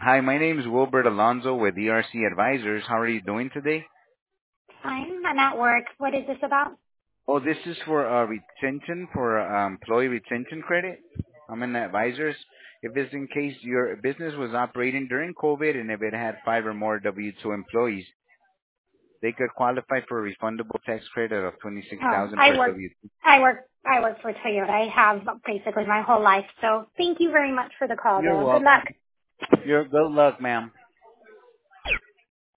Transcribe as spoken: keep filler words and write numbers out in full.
Hi, my name is Wilbert Alonzo with E R C Advisors. How are you doing today? Fine. I'm at work. What is this about? Oh, this is for uh, retention, for uh, employee retention credit. I'm an advisors. If it's in case your business was operating during COVID and if it had five or more W two employees, they could qualify for a refundable tax credit of twenty-six Oh, thousand I per work. W two. I work. I work for Toyota. I have basically my whole life. So thank you very much for the call, You're though. Good luck. welcome. You're good luck, ma'am.